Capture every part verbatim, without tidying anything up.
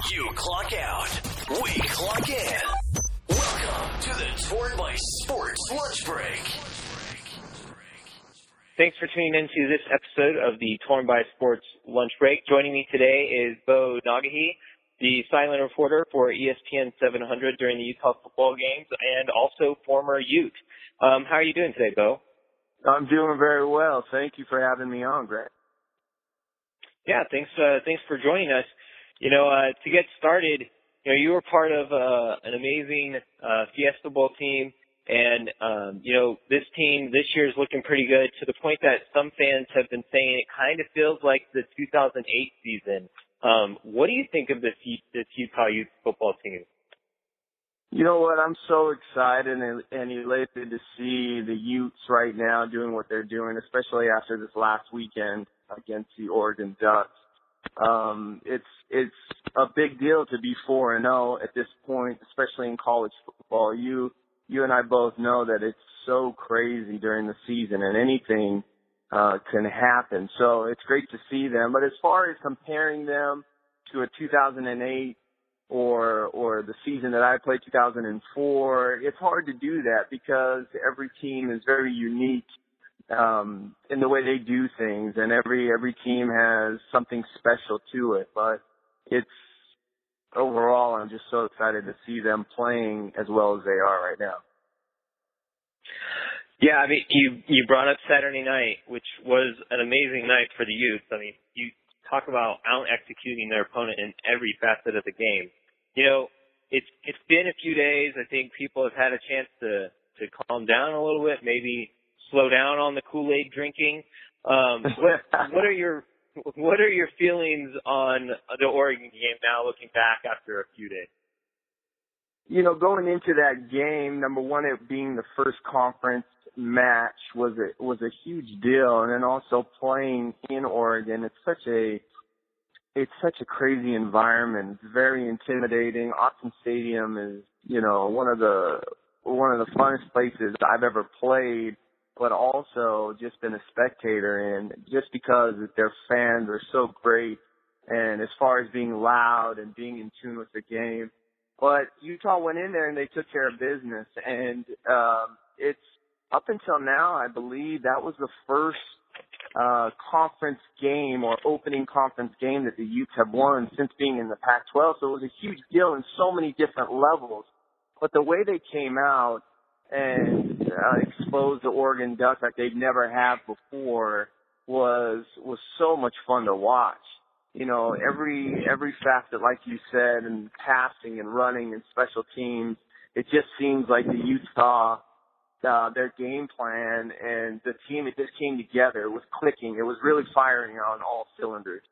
You clock out. We clock in. Welcome to the Torn by Sports Lunch Break. Thanks for tuning into this episode of the Torn by Sports Lunch Break. Joining me today is Bo Nagahi, the silent reporter for E S P N seven hundred during the Utah football games, and also former Ute. Um, how are you doing today, Bo? I'm doing very well. Thank you for having me on, Greg. Yeah, thanks. Uh, thanks for joining us. You know, uh, to get started, you know, you were part of uh, an amazing uh, Fiesta Bowl team, and um, you know, this team this year is looking pretty good to the point that some fans have been saying it kind of feels like the two thousand eight season. Um, what do you think of this this Utah Ute football team? You know what? I'm so excited and, and elated to see the Utes right now doing what they're doing, especially after this last weekend against the Oregon Ducks. Um, it's it's a big deal to be four and zero at this point, especially in college football. You you and I both know that it's so crazy during the season, and anything uh, can happen. So it's great to see them. But as far as comparing them to a two thousand eight or or the season that I played, two thousand four, it's hard to do that because every team is very unique um in the way they do things, and every every team has something special to it. But it's overall, I'm just so excited to see them playing as well as they are right now. Yeah, I mean, you you brought up Saturday night, which was an amazing night for the Utes. I mean, you talk about out executing their opponent in every facet of the game. You know, it's it's been a few days. I think people have had a chance to to calm down a little bit, maybe slow down on the Kool-Aid drinking. Um, what, what are your what are your feelings on the Oregon game now, looking back after a few days? You know, going into that game, number one, it being the first conference match was a was a huge deal, and then also playing in Oregon, it's such a it's such a crazy environment. It's very intimidating. Autzen Stadium is, you know, one of the one of the funnest places I've ever played, but also just been a spectator in, just because their fans are so great, and as far as being loud and being in tune with the game. But Utah went in there and they took care of business, and um, it's up until now, I believe that was the first uh, conference game or opening conference game that the Utes have won since being in the Pac twelve, so it was a huge deal in so many different levels. But the way they came out and uh, exposed the Oregon Ducks like they'd never have before was was so much fun to watch. You know, every every facet, like you said, and passing and running and special teams, it just seems like the Utah, uh, their game plan and the team, it just came together. It was clicking. It was really firing on all cylinders.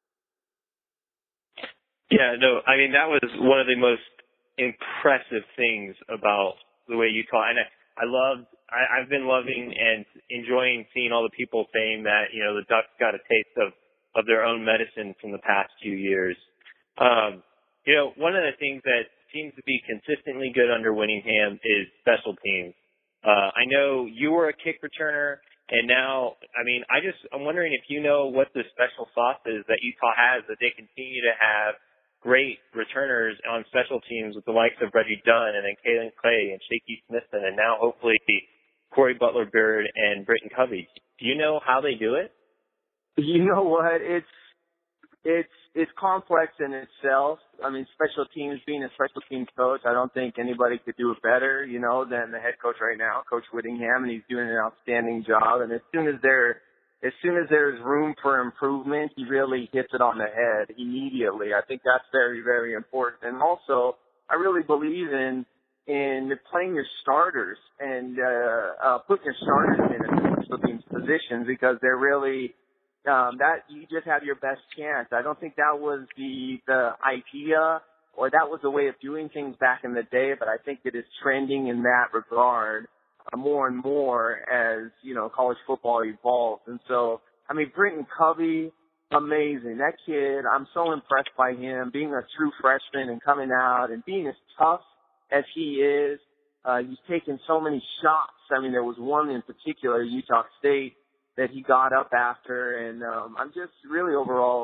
Yeah, no, I mean, that was one of the most impressive things about the way Utah, and I, I loved, I, I've been loving and enjoying seeing all the people saying that, you know, the Ducks got a taste of, of their own medicine from the past few years. Um, you know, one of the things that seems to be consistently good under Winningham is special teams. Uh, I know you were a kick returner, and now, I mean, I just, I'm wondering if you know what the special sauce is that Utah has, that they continue to have great returners on special teams with the likes of Reggie Dunn and then Kalen Clay and Shaky Smithson, and now hopefully Corey Butler-Beard and Britton Covey. Do you know how they do it? You know what? It's it's it's complex in itself. I mean, special teams, being a special teams coach, I don't think anybody could do it better, you know, than the head coach right now, Coach Whittingham, and he's doing an outstanding job. And as soon as there as soon as there's room for improvement, he really hits it on the head immediately. I think that's very, very important. And also, I really believe in in playing your starters and uh, uh, putting your starters in a special teams positions, because they're really um, that you just have your best chance. I don't think that was the the idea, or that was the way of doing things back in the day, but I think it is trending in that regard uh, more and more as, you know, college football evolves. And so, I mean, Britton Covey, amazing. That kid, I'm so impressed by him being a true freshman and coming out and being as tough as he is. Uh, he's taken so many shots. I mean, there was one in particular, Utah State, that he got up after. And um, I'm just really overall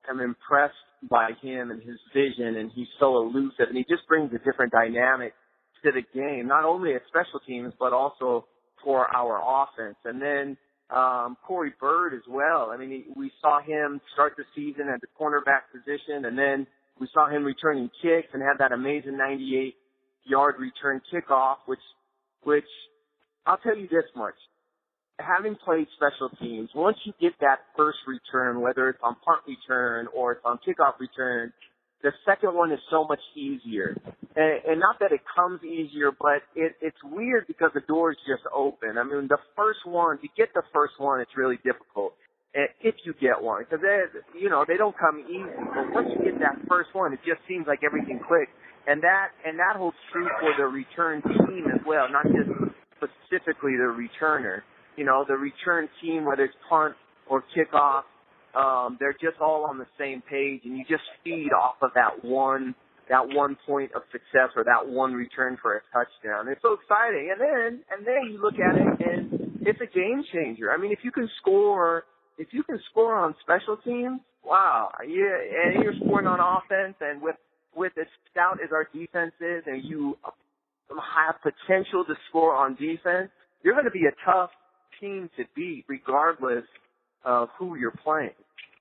am impressed by him and his vision, and he's so elusive, and he just brings a different dynamic to the game, not only at special teams, but also for our offense. And then um, Corey Bird as well. I mean, he, we saw him start the season at the cornerback position, and then we saw him returning kicks and had that amazing ninety-eight yard return kickoff, which, which I'll tell you this much. Having played special teams, once you get that first return, whether it's on punt return or it's on kickoff return, the second one is so much easier. And, and not that it comes easier, but it, it's weird because the door is just open. I mean, the first one, to get the first one, it's really difficult. If you get one, because they, you know, they don't come easy. But once you get that first one, it just seems like everything clicks. And that, and that holds true for the return team as well, not just specifically the returner. You know, the return team, whether it's punt or kickoff, um, they're just all on the same page, and you just feed off of that one, that one point of success or that one return for a touchdown. It's so exciting. And then, and then you look at it, and it's a game changer. I mean, if you can score, if you can score on special teams, wow, yeah, and you're scoring on offense, and with with as stout as our defense is, and you have potential to score on defense, you're going to be a tough team to beat regardless of who you're playing.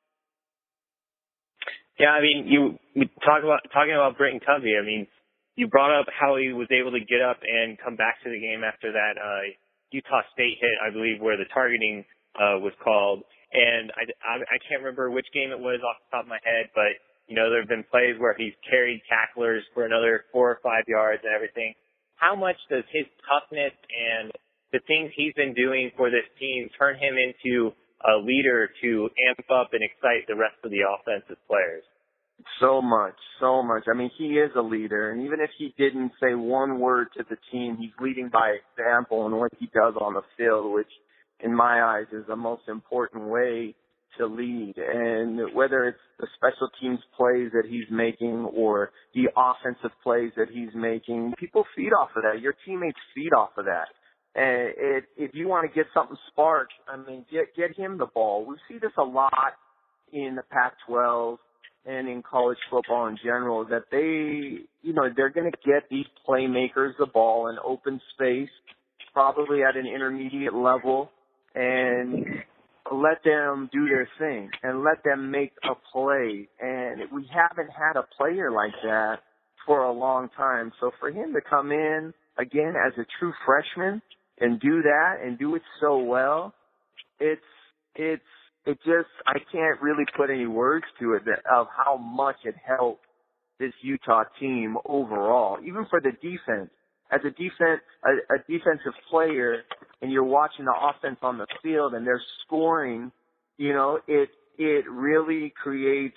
Yeah, I mean, you we talk about talking about Britton Covey. I mean, you brought up how he was able to get up and come back to the game after that uh, Utah State hit, I believe, where the targeting uh, was called. And I, I, I can't remember which game it was off the top of my head, but you know, there have been plays where he's carried tacklers for another four or five yards and everything. How much does his toughness and the things he's been doing for this team turn him into a leader to amp up and excite the rest of the offensive players? So much, so much. I mean, he is a leader, and even if he didn't say one word to the team, he's leading by example in what he does on the field, which in my eyes is the most important way to lead. And whether it's the special teams plays that he's making or the offensive plays that he's making, people feed off of that. Your teammates feed off of that. And it, if you want to get something sparked, I mean, get get him the ball. We see this a lot in the Pac twelve and in college football in general, that they, you know, they're going to get these playmakers the ball in open space, probably at an intermediate level, and let them do their thing and let them make a play. And we haven't had a player like that for a long time. So for him to come in, again, as a true freshman and do that and do it so well, it's, it's, it just, I can't really put any words to it that, of how much it helped this Utah team overall, even for the defense. As a defense, a, a defensive player, and you're watching the offense on the field and they're scoring, you know, it, it really creates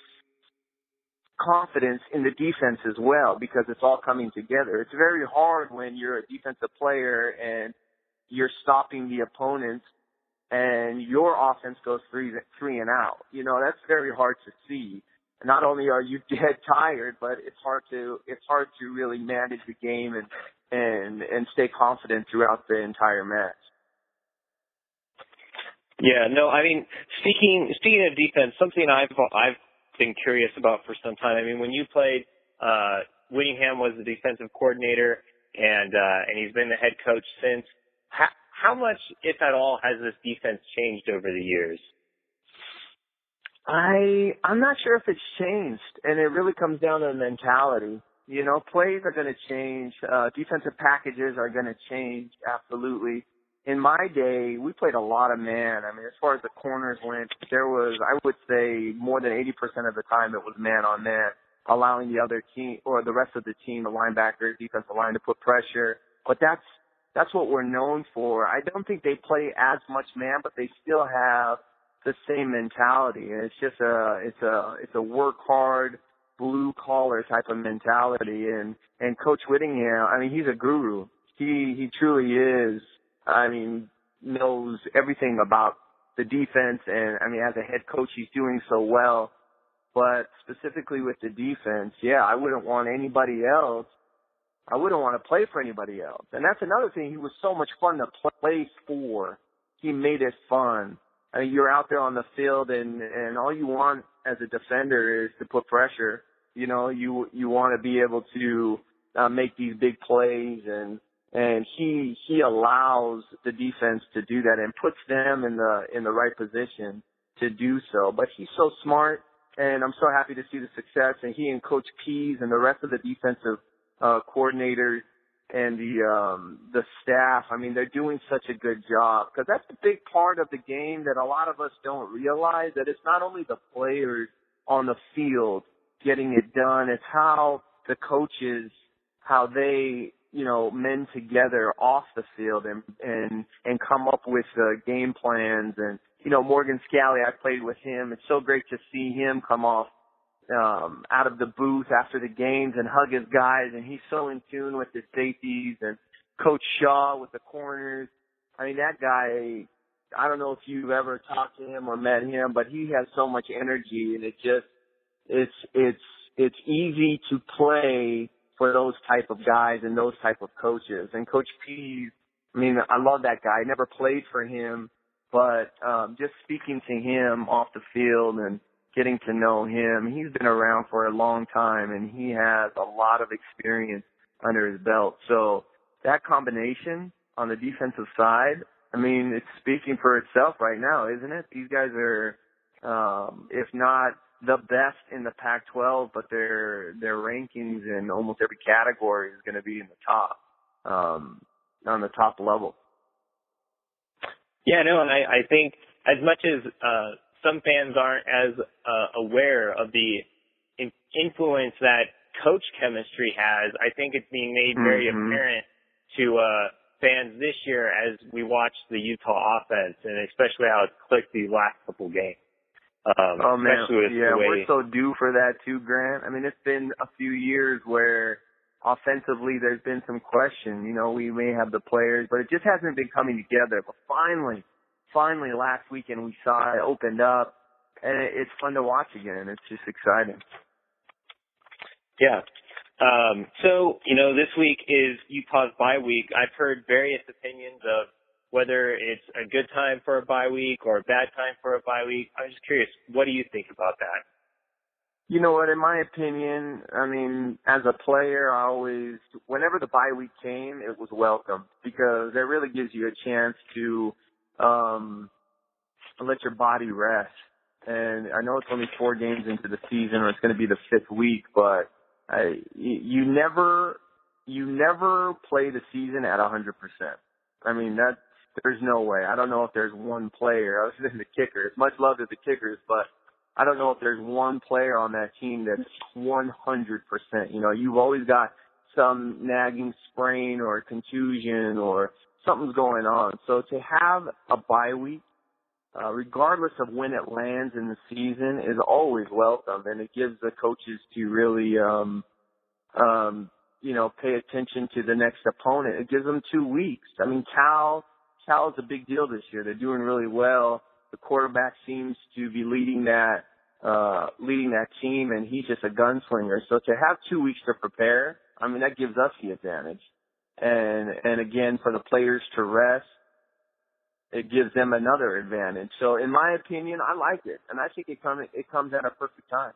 confidence in the defense as well because it's all coming together. It's very hard when you're a defensive player and you're stopping the opponents and your offense goes three, three and out. You know, that's very hard to see. Not only are you dead tired, but it's hard to, it's hard to really manage the game and, and, and stay confident throughout the entire match. Yeah, no, I mean, speaking, speaking of defense, something I've, I've been curious about for some time. I mean, when you played, uh, Whittingham was the defensive coordinator and, uh, and he's been the head coach since. How, how much, if at all, has this defense changed over the years? I, I'm not sure if it's changed, and it really comes down to the mentality. You know, plays are going to change. Uh, defensive packages are going to change, absolutely. In my day, we played a lot of man. I mean, as far as the corners went, there was, I would say, more than eighty percent of the time it was man on man, allowing the other team, or the rest of the team, the linebackers, defensive line, to put pressure. But that's, that's what we're known for. I don't think they play as much man, but they still have the same mentality. And it's just a, it's a, it's a work hard, blue collar type of mentality. And, and Coach Whittingham, I mean, he's a guru. He, he truly is. I mean, knows everything about the defense. And I mean, as a head coach, he's doing so well, but specifically with the defense, yeah, I wouldn't want anybody else. I wouldn't want to play for anybody else. And that's another thing. He was so much fun to play for. He made it fun. I mean, you're out there on the field, and, and all you want as a defender is to put pressure. You know, you you want to be able to uh, make these big plays, and and he he allows the defense to do that and puts them in the in the right position to do so. But he's so smart, and I'm so happy to see the success. And he and Coach Pease and the rest of the defensive uh, coordinators and the um, the staff, I mean, they're doing such a good job, because that's a big part of the game that a lot of us don't realize, that it's not only the players on the field getting it done, it's how the coaches, how they, you know, mend together off the field and and and come up with uh, game plans. And you know, Morgan Scalley, I played with him. It's so great to see him come off um out of the booth after the games and hug his guys, and he's so in tune with his safeties, and Coach Shaw with the corners. I mean, that guy, I don't know if you've ever talked to him or met him, but he has so much energy, and it just it's it's it's easy to play for those type of guys and those type of coaches. And Coach Pease, I mean, I love that guy. I never played for him, but um just speaking to him off the field and getting to know him, he's been around for a long time, and he has a lot of experience under his belt. So that combination on the defensive side, I mean, it's speaking for itself right now, isn't it? These guys are, um, if not the best in the Pac twelve, but their their rankings in almost every category is going to be in the top, um, on the top level. Yeah, no, and I, I think as much as uh, some fans aren't as uh, aware of the in- influence that coach chemistry has, I think it's being made very mm-hmm. apparent to uh, fans this year as we watch the Utah offense, and especially how it's clicked these last couple games. Um, oh man, yeah, way... we're so due for that too, Grant. I mean, it's been a few years where offensively there's been some question. You know, we may have the players, but it just hasn't been coming together. But finally, finally last weekend we saw it opened up, and it, it's fun to watch again. It's just exciting. Yeah. Um, so, you know, this week is Utah's bye week. I've heard various opinions of whether it's a good time for a bye week or a bad time for a bye week. I'm just curious, what do you think about that? You know what, in my opinion, I mean, as a player, I always, whenever the bye week came, it was welcome, because it really gives you a chance to um, let your body rest. And I know it's only four games into the season, or it's going to be the fifth week, but I, you never, you never play the season at one hundred percent. I mean, that, there's no way. I don't know if there's one player, other than the kickers. Much love to the kickers, but I don't know if there's one player on that team that's one hundred percent. You know, you've always got some nagging sprain or contusion or something's going on. So to have a bye week, uh, regardless of when it lands in the season, is always welcome, and it gives the coaches to really, um, um, you know, pay attention to the next opponent. It gives them two weeks. I mean, Cal, Cal is a big deal this year. They're doing really well. The quarterback seems to be leading that, uh, leading that team, and he's just a gunslinger. So to have two weeks to prepare, I mean, that gives us the advantage. And, and again, for the players to rest, it gives them another advantage. So in my opinion, I like it. And I think it comes, it comes at a perfect time.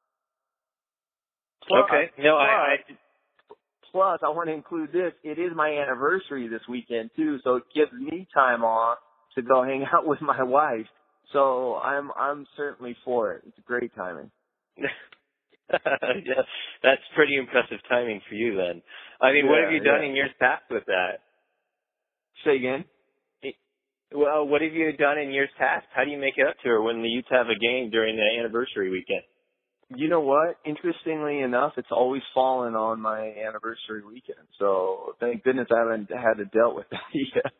Plus, okay. No, plus, I, I, plus, I want to include this. It is my anniversary this weekend too, so it gives me time off to go hang out with my wife. So I'm I'm certainly for it. It's great timing. Yeah, that's pretty impressive timing for you then. I mean, yeah, what have you done yeah. in years past with that? Say again? Well, what have you done in years past? How do you make it up to her when the Utes have a game during the anniversary weekend? You know what? Interestingly enough, it's always fallen on my anniversary weekend. So thank goodness I haven't had to deal with that yet.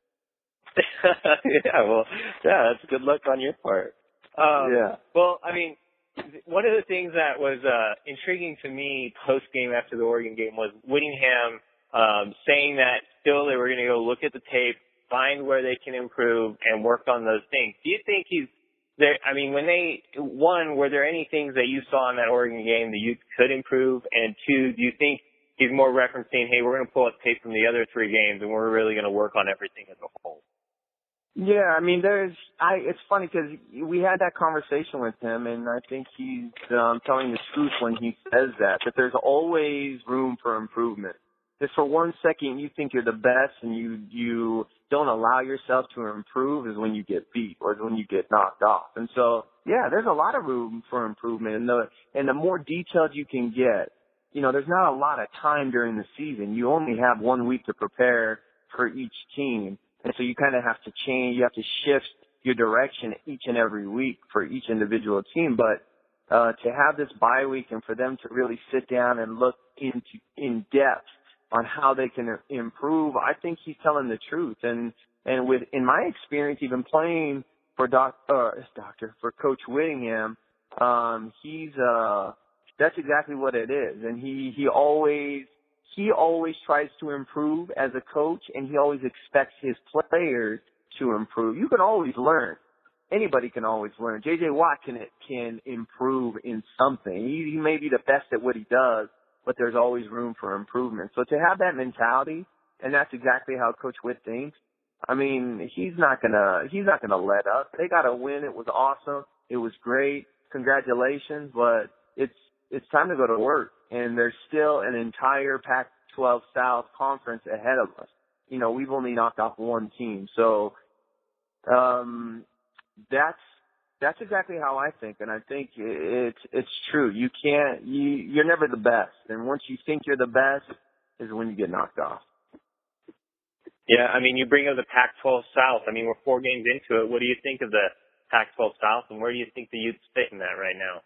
Yeah, well, yeah, that's good luck on your part. Um, yeah. Well, I mean, one of the things that was uh, intriguing to me post-game after the Oregon game was Whittingham um, saying that still they were going to go look at the tape, find where they can improve, and work on those things. Do you think he's there? I mean, when they, one, were there any things that you saw in that Oregon game that you could improve? And two, do you think he's more referencing, hey, we're going to pull up tape from the other three games, and we're really going to work on everything as a whole? Yeah, I mean, there's, I, it's funny because we had that conversation with him, and I think he's um, telling the truth when he says that, that there's always room for improvement. If for one second you think you're the best and you, you don't allow yourself to improve is when you get beat or is when you get knocked off. And so, yeah, there's a lot of room for improvement. And the, and the more detailed you can get, you know, there's not a lot of time during the season. You only have one week to prepare for each team. And so you kind of have to change, you have to shift your direction each and every week for each individual team. But uh, to have this bye week and for them to really sit down and look into in depth on how they can improve, I think he's telling the truth. And and with in my experience, even playing for doc, uh, doctor for Coach Whittingham, um, he's uh, that's exactly what it is. And he he always. He always tries to improve as a coach, and he always expects his players to improve. You can always learn. Anybody can always learn. J J. Watt can, can improve in something. He, he may be the best at what he does, but there's always room for improvement. So to have that mentality, and that's exactly how Coach Witt thinks, I mean, he's not gonna, he's not gonna let up. They got a win. It was awesome. It was great. Congratulations, but it's, it's time to go to work. And there's still an entire Pac twelve South conference ahead of us. You know, we've only knocked off one team. So, um, that's, that's exactly how I think. And I think it's, it's true. You can't, you, you're never the best. And once you think you're the best is when you get knocked off. Yeah, I mean, you bring up the Pac twelve South. I mean, we're four games into it. What do you think of the Pac twelve South, and where do you think the Utes fit in that right now?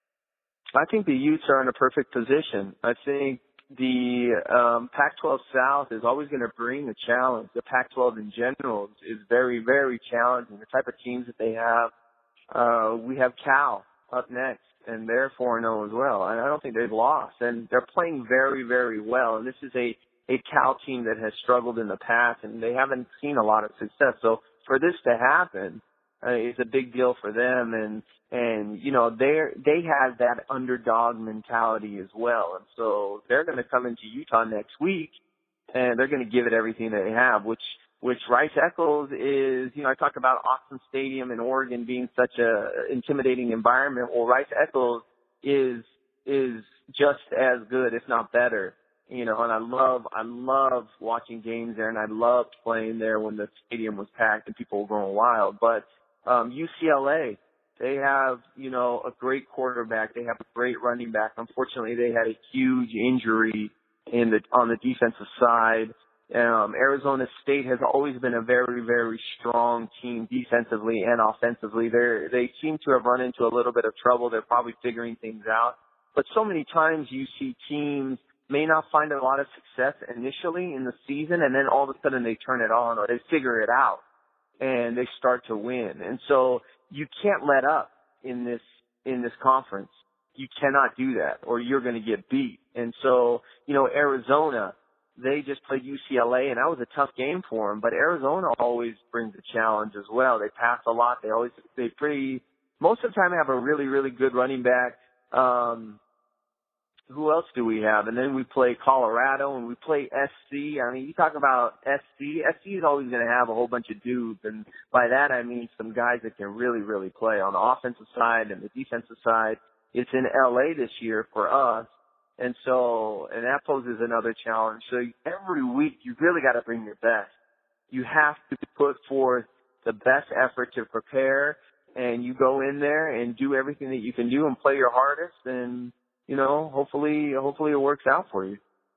I think the Utes are in a perfect position. I think the um, Pac twelve South is always going to bring a challenge. The Pac twelve in general is very, very challenging. The type of teams that they have. Uh, we have Cal up next, and they're four and oh as well. And I don't think they've lost. And they're playing very, very well. And this is a, a Cal team that has struggled in the past, and they haven't seen a lot of success. So for this to happen, Uh, it's a big deal for them, and and you know they they have that underdog mentality as well, and so they're going to come into Utah next week, and they're going to give it everything they have. Which which Rice Eccles is, you know, I talk about Autzen Stadium in Oregon being such a intimidating environment. Well, Rice Eccles is is just as good, if not better. You know, and I love, I love watching games there, and I loved playing there when the stadium was packed and people were going wild. But Um, U C L A, they have, you know, a great quarterback. They have a great running back. Unfortunately, they had a huge injury in the, on the defensive side. Um, Arizona State has always been a very, very strong team defensively and offensively. They they seem to have run into a little bit of trouble. They're probably figuring things out. But so many times you see teams may not find a lot of success initially in the season, and then all of a sudden they turn it on or they figure it out. And they start to win. And so you can't let up in this, in this conference. You cannot do that or you're going to get beat. And so, you know, Arizona, they just played U C L A and that was a tough game for them, but Arizona always brings a challenge as well. They pass a lot. They always, they pretty, most of the time have a really, really good running back. Um, who else do we have? And then we play Colorado and we play S C. I mean, you talk about S C. S C is always going to have a whole bunch of dudes. And by that, I mean some guys that can really, really play on the offensive side and the defensive side. It's in L A this year for us. And so, and that poses another challenge. So every week you really got to bring your best. You have to put forth the best effort to prepare, and you go in there and do everything that you can do and play your hardest, and you know, hopefully, hopefully it works out for you.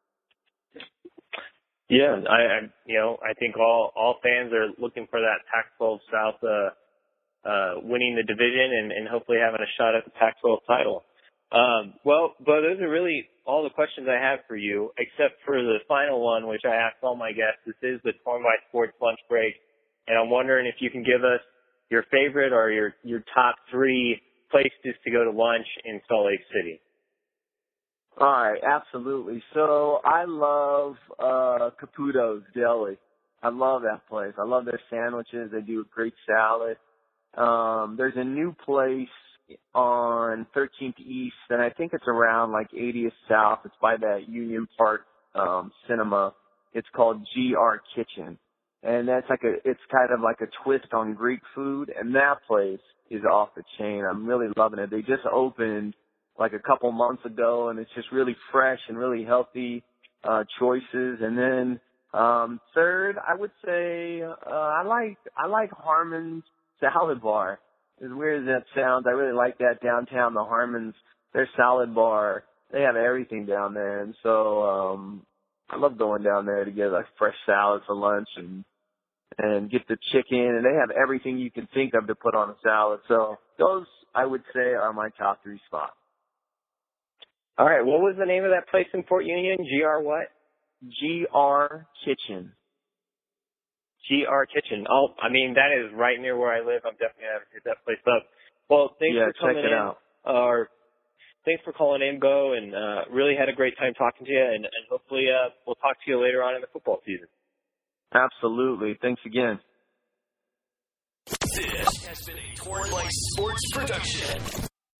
Yeah, I, I, you know, I think all all fans are looking for that Pac twelve South uh, uh, winning the division and, and hopefully having a shot at the Pac twelve title. Um, well, but those are really all the questions I have for you, except for the final one, which I ask all my guests. This is the Torn by Sports lunch break, and I'm wondering if you can give us your favorite or your your top three places to go to lunch in Salt Lake City. All right, absolutely. So I love uh Caputo's Deli. I love that place. I love their sandwiches. They do a great salad. Um, there's a new place on thirteenth East, and I think it's around like eightieth South. It's by that Union Park um, Cinema. It's called G R Kitchen, and that's like a, it's kind of like a twist on Greek food, and that place is off the chain. I'm really loving it. They just opened like a couple months ago, and it's just really fresh and really healthy uh, choices. And then um, third, I would say uh, I like I like Harmon's Salad Bar. As weird as that sounds, I really like that downtown. The Harmon's, their salad bar, they have everything down there, and so um, I love going down there to get like fresh salad for lunch and and get the chicken, and they have everything you can think of to put on a salad. So those, I would say, are my top three spots. All right, what was the name of that place in Fort Union? G R what? G R Kitchen. G R Kitchen. Oh, I mean, that is right near where I live. I'm definitely going to hit that place up. Well, thanks yeah, for coming check it in. Out. Or thanks for calling in, Bo, and uh, really had a great time talking to you, and, and hopefully uh, we'll talk to you later on in the football season. Absolutely. Thanks again. This has been a Torn by Sports production.